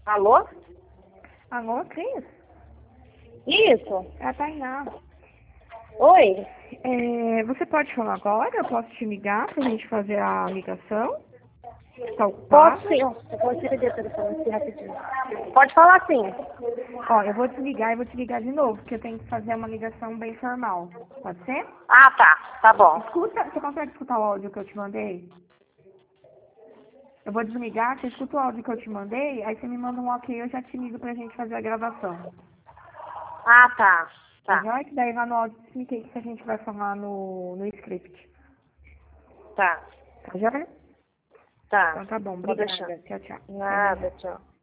Alô? Alô, Cris? Isso. É a Tainá. Oi? Você pode falar agora? Eu posso te ligar pra gente fazer a ligação? Está Posso ocupada? sim. Eu vou te ligar o telefone aqui rapidinho. Pode falar sim. Ó, eu vou desligar e vou te ligar de novo, porque eu tenho que fazer uma ligação bem formal. Pode ser? Ah, tá. Tá bom. Escuta, você consegue escutar o áudio que eu te mandei? Eu vou desligar, você escuta o áudio que eu te mandei, aí você me manda um ok, eu já te ligo pra gente fazer a gravação. Ah, tá. Tá Tá. joia? Que daí lá no áudio eu expliquei o que a gente vai falar no script. Tá. Tá joia? Tá. Então tá bom, Vou deixar. obrigada. Tchau, tchau. Até mais. Nada, tchau.